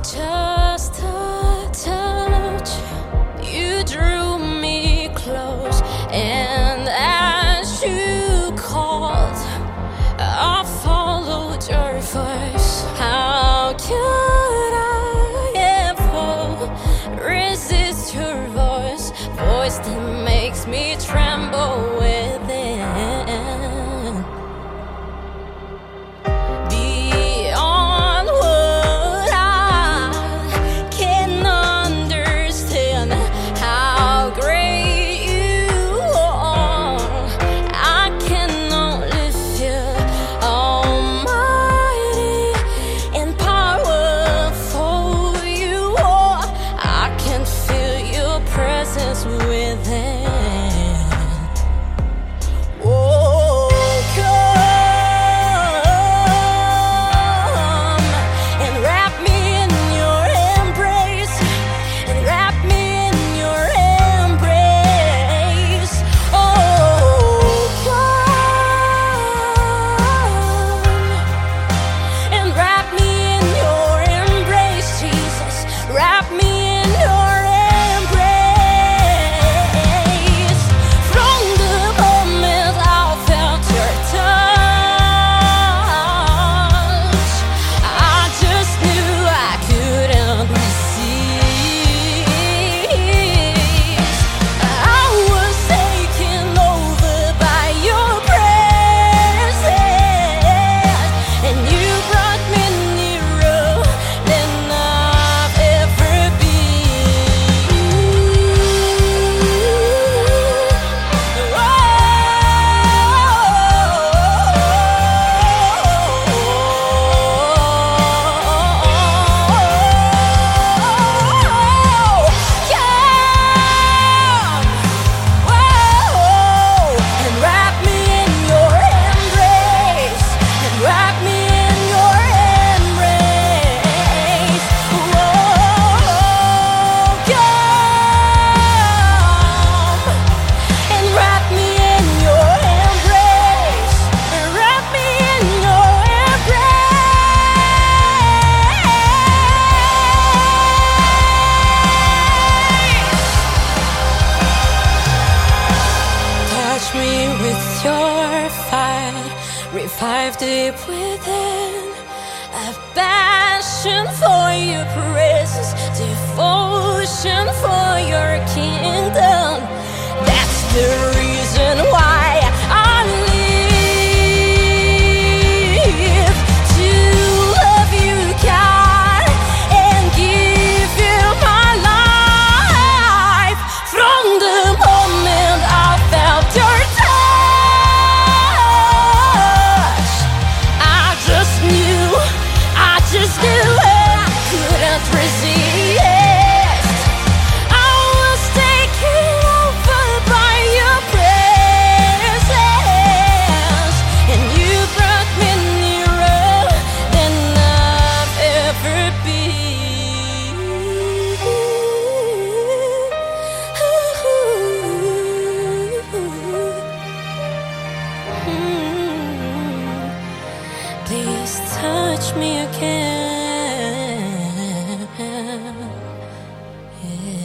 Just a touch, you drew me close, and as you called, I followed your voice. How could I ever resist your voice? Voice that makes me tremble within. Beyond what I can understand, how great you are. I can only feel almighty and powerful you are. I can feel your presence within. Your fire, revive deep within, a passion for your presence, devotion for your kingdom. That's the reason why I live, to love you, God, and give you my life. From the moment I felt your touch, just knew I couldn't resist. I was taken over by your presence, and you brought me nearer than I've ever been. Please touch me again. Yeah.